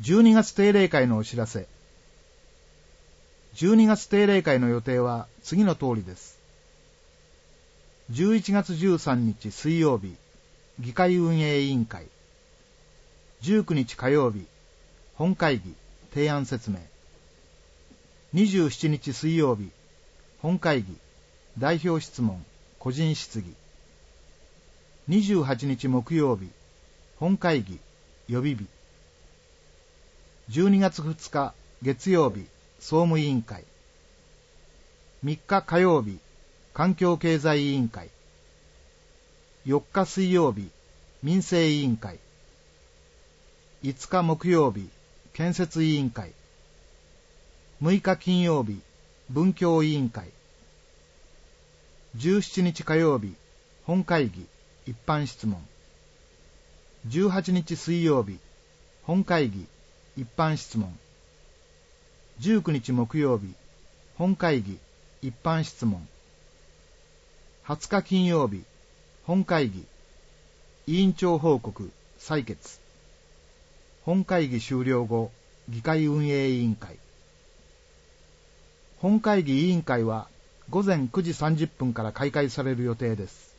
12月定例会のお知らせ。12月定例会の予定は次の通りです。11月13日水曜日、議会運営委員会。19日火曜日、本会議、提案説明。27日水曜日、本会議、代表質問、個人質疑。28日木曜日、本会議、予備日。12月2日月曜日、総務委員会。3日火曜日、環境経済委員会。4日水曜日、民生委員会。5日木曜日、建設委員会。6日金曜日、文教委員会。17日火曜日、本会議、一般質問。18日水曜日、本会議、一般質問。19日木曜日、本会議、一般質問。20日金曜日、本会議、委員長報告、採決。本会議終了後、議会運営委員会。本会議委員会は午前9時30分から開会される予定です。